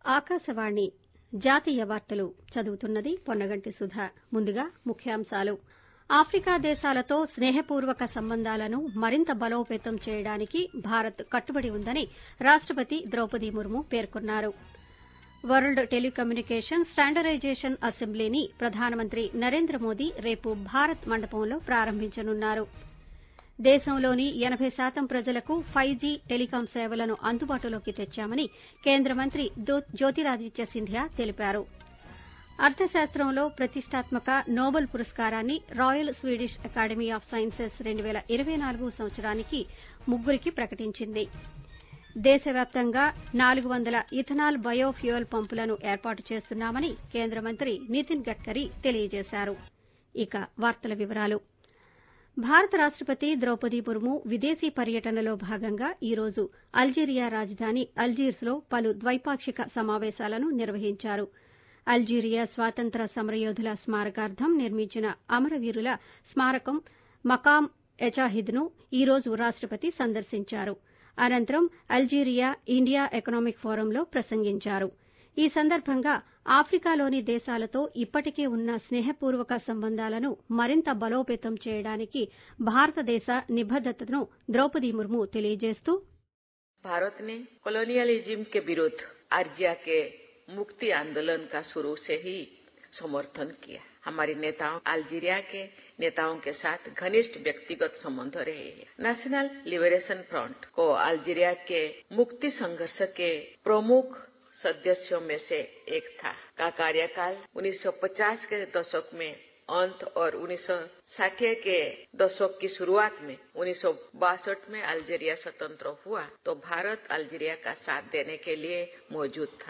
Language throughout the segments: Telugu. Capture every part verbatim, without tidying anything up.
ఆకాశవాణి జాతీయ వార్తలు చదువుతున్నది పొన్నగంటి సుధ. ముందుగా ముఖ్యాంశాలు. ఆఫ్రికా దేశాలతో స్నేహపూర్వక సంబంధాలను మరింత బలోపేతం చేయడానికి భారత్ కట్టుబడి ఉందని రాష్టపతి ద్రౌపది ముర్ము పేర్కొన్నారు. వరల్డ్ టెలికమ్యూనికేషన్ స్టాండర్డైజేషన్ అసెంబ్లీని ప్రధానమంత్రి నరేంద్ర మోదీ రేపు భారత్ మండపంలో ప్రారంభించనున్నారు. దేశంలోని ఎనబై శాతం ప్రజలకు ఫైవ్ జీ టెలికాం సేవలను అందుబాటులోకి తెచ్చామని కేంద్ర మంత్రి జ్యోతిరాదిత్య సింధియా తెలిపారు. అర్థశాస్త్రంలో ప్రతిష్టాత్మక నోబెల్ పురస్కారాన్ని Royal Swedish Academy of Sciences రెండు పేల ఇరవై నాలుగు సంవత్సరానికి ముగ్గురికి ప్రకటించింది. దేశవ్యాప్తంగా నాలుగు వందల ఇథనాల్ బయోఫ్యూయల్ పంపులను ఏర్పాటు చేస్తున్నామని కేంద్ర మంత్రి నితిన్ గడ్కరీ తెలియజేశారు. ఇక వార్తల వివరాలు. భారత రాష్టపతి ద్రౌపది ముర్ము విదేశీ పర్యటనలో భాగంగా ఈ రోజు అల్జీరియా రాజధాని అల్జీర్స్లో పలు ద్వైపాక్షిక సమావేశాలను నిర్వహించారు. అల్జీరియా స్వాతంత్ర్య సమరయోధుల స్మారకార్థం నిర్మించిన అమరవీరుల స్మారకం మకాం ఎజాహిద్ను ఈ రోజు రాష్టపతి సందర్శించారు. అనంతరం అల్జీరియా ఇండియా ఎకనామిక్ ఫోరంలో ప్రసంగించారు. ఈ సందర్భంగా ఆఫ్రికాలోని దేశాలతో ఇప్పటికే ఉన్న స్నేహపూర్వక సంబంధాలను మరింత బలోపేతం చేయడానికి భారతదేశ నిబద్దతను ద్రౌపది ముర్ము తెలియజేస్తూ भारत ने कॉलोनियलिज्म के विरुद्ध आर्जिया के मुक्ति आंदोलन का शुरू से ही समर्थन किया. हमारे नेताओं अल्जीरिया के नेताओं के साथ घनिष्ठ व्यक्तिगत संबंध रहे हैं. नेशनल लिबरेशन फ्रंट को अल्जीरिया के मुक्ति संघर्ष के प्रमुख सदस्यों में से एक था. का कार्यकाल उन्नीस सौ पचास के दशक में अंत और उन्नीस सौ साठ के दशक की शुरुआत में उन्नीस सौ बासठ में अल्जीरिया स्वतंत्र हुआ तो भारत अल्जीरिया का साथ देने के लिए मौजूद था.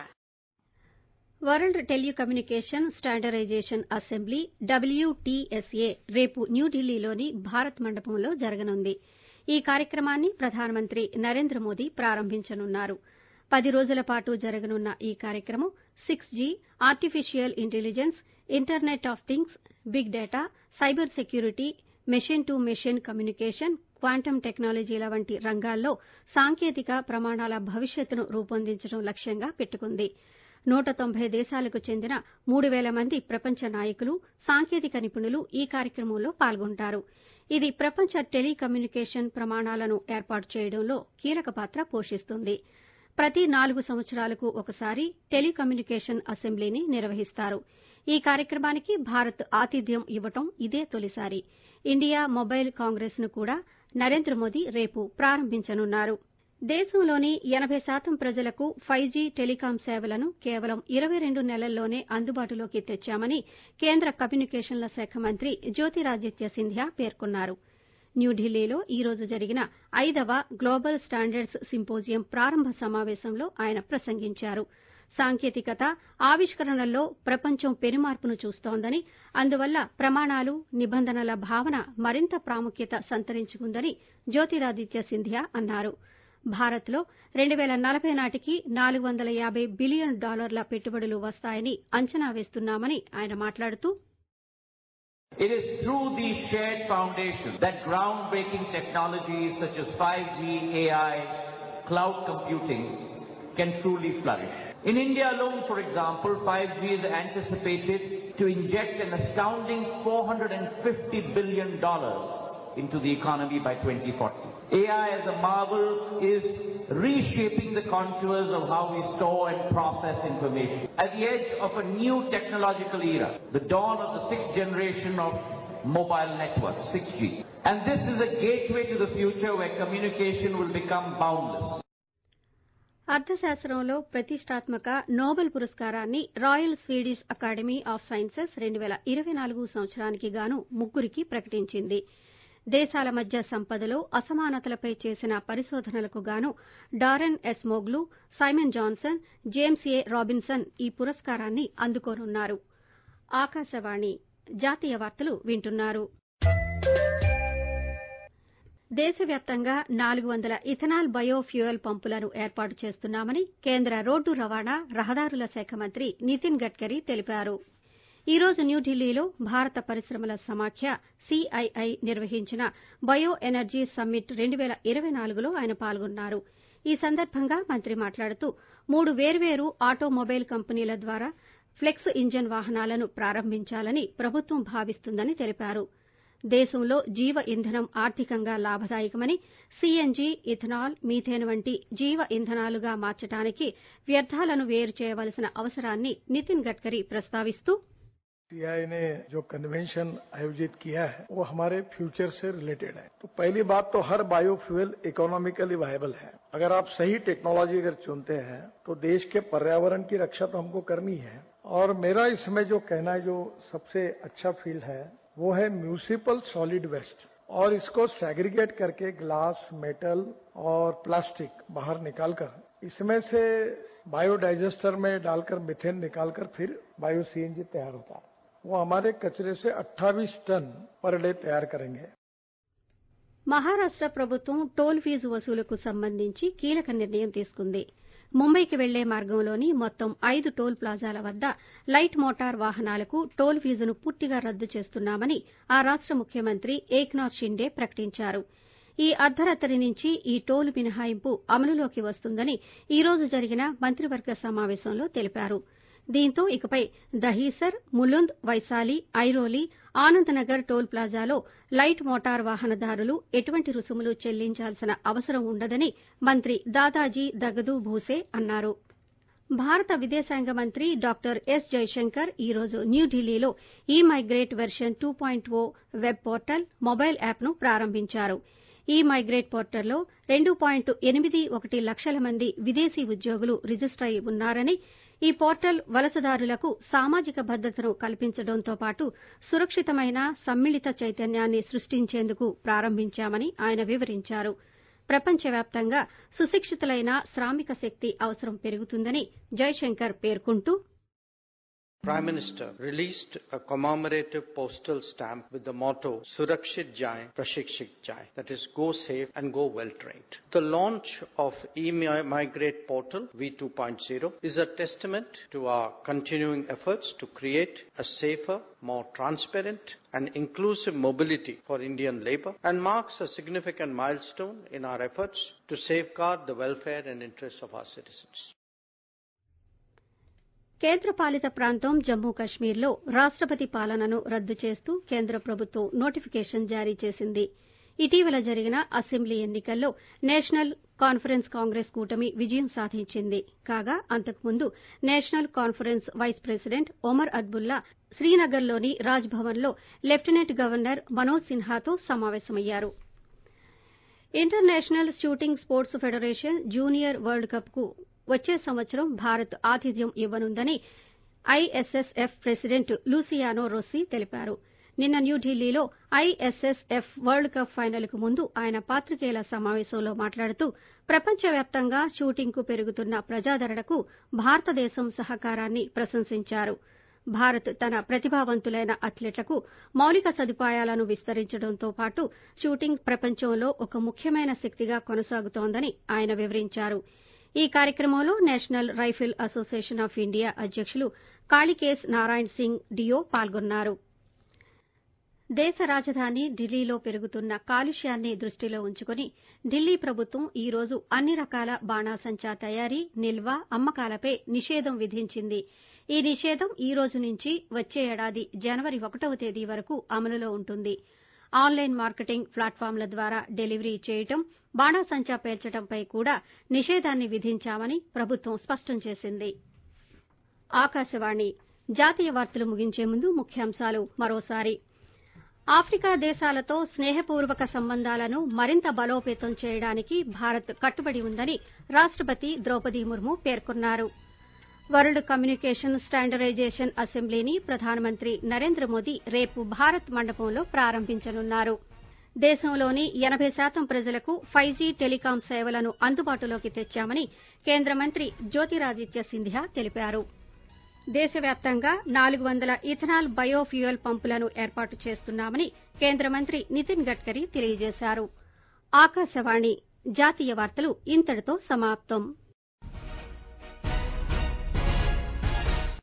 World Telecommunication Standardization Assembly WTSA రేపు న్యూఢిల్లీలోని భారత్ మండపంలో జరగనుంది. ఈ కార్యక్రమాన్ని ప్రధానమంత్రి నరేంద్ర మోదీ ప్రారంభించనున్నారు. పది రోజుల పాటు జరగనున్న ఈ కార్యక్రమం six G, artificial intelligence, internet of things, big data, cyber security, machine to machine communication, quantum టెక్నాలజీల వంటి రంగాల్లో సాంకేతిక ప్రమాణాల భవిష్యత్తును రూపొందించడం లక్ష్యంగా పెట్టుకుంది. నూట తొంభై దేశాలకు చెందిన మూడు పేల మంది ప్రపంచ నాయకులు, సాంకేతిక నిపుణులు ఈ కార్యక్రమంలో పాల్గొంటారు. ఇది ప్రపంచ టెలికమ్యూనికేషన్ ప్రమాణాలను ఏర్పాటు చేయడంలో కీలక పాత్ర పోషిస్తుంది. ప్రతి నాలుగు సంవత్సరాలకు ఒకసారి టెలికమ్యూనికేషన్ అసెంబ్లీని నిర్వహిస్తారు. ఈ కార్యక్రమానికి భారత్ ఆతిథ్యం ఇవ్వడం ఇదే తొలిసారి. ఇండియా మొబైల్ కాంగ్రెస్ ను కూడా నరేంద్ర మోదీ రేపు ప్రారంభించనున్నారు. దేశంలోని ఎనబై శాతం ప్రజలకు ఫైవ్ జీ టెలికాం సేవలను కేవలం ఇరవై రెండు నెలల్లోనే అందుబాటులోకి తెచ్చామని కేంద్ర కమ్యూనికేషన్ల శాఖ మంత్రి జ్యోతిరాదిత్య సింధియా పేర్కొన్నారు. న్యూఢిల్లీలో ఈ రోజు జరిగిన ఐదవ గ్లోబల్ స్టాండర్డ్స్ సింపోజియం ప్రారంభ సమావేశంలో ఆయన ప్రసంగించారు. సాంకేతికత, ఆవిష్కరణల్లో ప్రపంచం పెనుమార్పును చూస్తోందని, అందువల్ల ప్రమాణాలు, నిబంధనల భావన మరింత ప్రాముఖ్యత సంతరించుకుందని జ్యోతిరాదిత్య సింధియా అన్నారు. భారత్లో రెండు పేల నలభై నాటికి నాలుగు వందల యాబై బిలియన్ డాలర్ల పెట్టుబడులు వస్తాయని అంచనా వేస్తున్నామని ఆయన మాట్లాడుతూ It is through these shared foundations that groundbreaking technologies such as five G, A I, cloud computing can truly flourish. In India alone, for example, five G is anticipated to inject an astounding four hundred fifty billion dollars into the economy by twenty forty. A I as a marvel is reshaping the contours of how we store and process information. At the edge of a new technological era, the dawn of the sixth generation of mobile networks, six G. And this is a gateway to the future where communication will become boundless. అర్థశాస్త్రంలో ప్రతిష్టాత్మక నోబెల్ పురస్కారాన్ని Royal Swedish Academy of Sciences రెండు పేల ఇరవై నాలుగు సంవత్సరానికి గాను ముగ్గురికి ప్రకటించింది. దేశాల మధ్య సంపదలో అసమానతలపై చేసిన పరిశోధనలకు గాను Daron Acemoglu, Simon Johnson, James A Robinson ఈ పురస్కారాన్ని అందుకోనున్నారు. ఆకాశవాణి జాతీయ వార్తలు వింటున్నారు. దేశవ్యాప్తంగా నాలుగు వందల ఇథనాల్ బయోఫ్యూయల్ పంపులను ఏర్పాటు చేస్తున్నామని కేంద్ర రోడ్డు రవాణా, రహదారుల శాఖ మంత్రి నితిన్ గడ్కరీ తెలిపారు. ఈ రోజు న్యూఢిల్లీలో భారత పరిశ్రమల సమాఖ్య సీఐఐ నిర్వహించిన బయో ఎనర్జీ సమ్మిట్ రెండు పేల ఇరవై నాలుగులో ఆయన పాల్గొన్నారు. ఈ సందర్భంగా మంత్రి మాట్లాడుతూ మూడు వేర్వేరు ఆటోమొబైల్ కంపెనీల ద్వారా ఫ్లెక్స్ ఇంజన్ వాహనాలను ప్రారంభించాలని ప్రభుత్వం భావిస్తుందని తెలిపారు. దేశంలో జీవ ఇంధనం ఆర్థికంగా లాభదాయకమని సీఎన్జీ, ఇథనాల్, మీథేన్ వంటి జీవ ఇంధనాలుగా మార్చడానికి వ్యర్థాలను వేరు చేయవలసిన అవసరాన్ని నితిన్ గడ్కరీ ప్రస్తావిస్తూ सीआई ने जो कन्वेंशन आयोजित किया है वो हमारे फ्यूचर से रिलेटेड है। तो पहली बात तो हर बायोफ्यूल इकोनॉमिकली वायबल है। अगर आप सही टेक्नोलॉजी अगर चुनते हैं तो देश के पर्यावरण की रक्षा तो हमको करनी है। और मेरा इसमें जो कहना है जो सबसे अच्छा फील्ड है वो है म्यूनिसिपल सॉलिड वेस्ट, और इसको सेग्रीगेट करके ग्लास, मेटल और प्लास्टिक बाहर निकालकर इसमें से बायोडाइजेस्टर में डालकर मीथेन निकालकर फिर बायो सीएनजी तैयार होता है। वो हमारे कचरे से अट्ठाईस टन पर डे तैयार करेंगे। మహారాష్ట ప్రభుత్వం టోల్ ఫీజు వసూలుకు సంబంధించి కీలక నిర్ణయం తీసుకుంది. ముంబైకి వెళ్లే మార్గంలోని మొత్తం ఐదు టోల్ ప్లాజాల వద్ద లైట్ మోటార్ వాహనాలకు టోల్ ఫీజును పూర్తిగా రద్దు చేస్తున్నామని ఆ రాష్ట ముఖ్యమంత్రి ఏక్నాథ్ షిండే ప్రకటించారు. ఈ అర్ధరాత్రి నుంచి ఈ టోల్ మినహాయింపు అమలులోకి వస్తుందని ఈ రోజు జరిగిన మంత్రివర్గ సమావేశంలో తెలిపారు. దీంతో ఇకపై దహీసర్, ములుంద్, వైశాలి, ఐరోలి, ఆనందనగర్ టోల్ ప్లాజాలో లైట్ మోటార్ వాహనదారులు ఎటువంటి రుసుములు చెల్లించాల్సిన అవసరం ఉండదని మంత్రి దాదాజీ దగదూ భూసే అన్నారు. భారత విదేశాంగ మంత్రి డాక్టర్ ఎస్ జైశంకర్ ఈ రోజు న్యూఢిల్లీలో eMigrate version two point O web portal, mobile యాప్ను ప్రారంభించారు. ఈ మైగ్రేట్ పోర్టల్లో రెండు పాయింట్ ఎనిమిది ఒకటి లక్షల మంది విదేశీ ఉద్యోగులు రిజిస్టర్ అయి ఉన్నారని, ఈ పోర్టల్ వలసదారులకు సామాజిక భద్రతను కల్పించడంతో పాటు సురక్షితమైన సమ్మిళిత చైతన్యాన్ని సృష్టించేందుకు ప్రారంభించామని ఆయన వివరించారు. ప్రపంచవ్యాప్తంగా సుశిక్షితులైన శ్రామిక శక్తి అవసరం పెరుగుతుందని జైశంకర్ పేర్కొంటూ Prime Minister released a commemorative postal stamp with the motto Surakshit Jaye, Prashikshit Jaye, that is, go safe and go well trained. The launch of e-migrate portal V two point oh is a testament to our continuing efforts to create a safer, more transparent and inclusive mobility for Indian labour, and marks a significant milestone in our efforts to safeguard the welfare and interests of our citizens. కేంద్రపాలిత ప్రాంతం జమ్మూ కశ్మీర్లో రాష్టపతి పాలనను రద్దు చేస్తూ కేంద్ర ప్రభుత్వం నోటిఫికేషన్ జారీ చేసింది. ఇటీవల జరిగిన అసెంబ్లీ ఎన్నికల్లో నేషనల్ కాన్ఫరెన్స్ కాంగ్రెస్ కూటమి విజయం సాధించింది. కాగా అంతకుముందు National Conference vice president Omar Abdullah శ్రీనగర్లోని రాజ్ భవన్లో లెఫ్టినెంట్ గవర్నర్ మనోజ్ సిన్హాతో సమావేశమయ్యారు. International Shooting Sports Federation junior world కప్కు వచ్చే సంవత్సరం భారత్ ఆతిథ్యం ఇవ్వనుందని ఐఎస్ఎస్ఎఫ్ ప్రెసిడెంట్ లూసియానో రోస్సీ తెలిపారు. నిన్న న్యూఢిల్లీలో ఐఎస్ఎస్ఎఫ్ వరల్డ్ కప్ ఫైనల్కు ముందు ఆయన పాత్రికేయుల సమావేశంలో మాట్లాడుతూ ప్రపంచవ్యాప్తంగా షూటింగ్కు పెరుగుతున్న ప్రజాదరణకు భారతదేశం సహకారాన్ని ప్రశంసించారు. భారత్ తన ప్రతిభావంతులైన అథ్లెట్లకు మౌలిక సదుపాయాలను విస్తరించడంతో పాటు షూటింగ్ ప్రపంచంలో ఒక ముఖ్యమైన శక్తిగా కొనసాగుతోందని ఆయన వివరించారు. ఈ కార్యక్రమంలో National Rifle Association of India అధ్యకులు కాళికేశ్ నారాయణ్ సింగ్ డియో పాల్గొన్నారు. దేశ రాజధాని ఢిల్లీలో పెరుగుతున్న కాలుష్యాన్ని దృష్టిలో ఉంచుకుని ఢిల్లీ ప్రభుత్వం ఈ రోజు అన్ని రకాల బాణాసంచా తయారీ, నిల్వ, అమ్మకాలపై నిషేధం విధించింది. ఈ నిషేధం ఈ రోజు నుంచి వచ్చే ఏడాది జనవరి ఒకటవ తేదీ వరకు అమలులో ఉంటుంది. ఆన్లైన్ మార్కెటింగ్ ప్లాట్ఫామ్ల ద్వారా డెలివరీ చేయడం, బాణాసంచా పేల్చడంపై కూడా నిషేధాన్ని విధించామని ప్రభుత్వం స్పష్టం చేసింది. ఆకాశవాణి జాతీయ వార్తలు ముగించే ముందు ముఖ్యాంశాలు మరోసారి. ఆఫ్రికా దేశాలతో స్నేహపూర్వక సంబంధాలను మరింత బలోపేతం చేయడానికి భారత్ కట్టుబడి ఉందని రాష్టపతి ద్రౌపది ముర్ము పేర్కొన్నారు. వరల్డ్ కమ్యూనికేషన్ స్టాండర్డైజేషన్ అసెంబ్లీని ప్రధానమంత్రి నరేంద్ర మోదీ రేపు భారత్ మండపంలో ప్రారంభించనున్నారు. దేశంలోని ఎనబై శాతం ప్రజలకు ఫైవ్ జీ టెలికాం సేవలను అందుబాటులోకి తెచ్చామని కేంద్ర మంత్రి జ్యోతిరాదిత్య సింధియా తెలిపారు. దేశవ్యాప్తంగా నాలుగు వందల ఇథనాల్ బయోఫ్యూయల్ పంపులను ఏర్పాటు చేస్తున్నామని కేంద్ర మంత్రి నితిన్ గడ్కరీ తెలియజేశారు. ఆకాశవాణి జాతీయ వార్తలు ఇంతటితో సమాప్తం.